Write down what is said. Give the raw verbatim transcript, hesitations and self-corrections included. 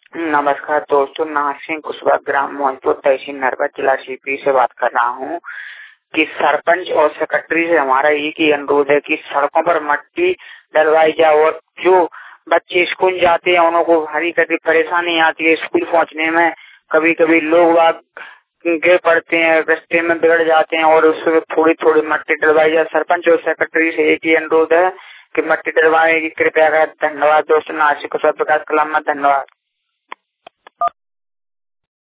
नमस्कार दोस्तों, नासिंह कुशवाहा ग्राम मोहनपुर तहसील नरवा जिला सीपी से बात कर रहा हूँ कि सरपंच और सेक्रेटरी से हमारा एक ही अनुरोध है कि सड़कों पर मट्टी डलवाई जाए और जो बच्चे स्कूल जाते हैं उनको भारी कभी परेशानी आती है स्कूल पहुँचने में। कभी कभी लोग बाग गिर पड़ते हैं, रास्ते में बिगड़ जाते हैं और उसमें थोड़ी थोड़ी मट्टी डलवाई जाए। सरपंच और सेक्रेटरी से एक ही अनुरोध है कि मट्टी डलवाने की कृपया करें। धन्यवाद दोस्तों, नासिंह कुशवाहा विकास कला में धन्यवाद।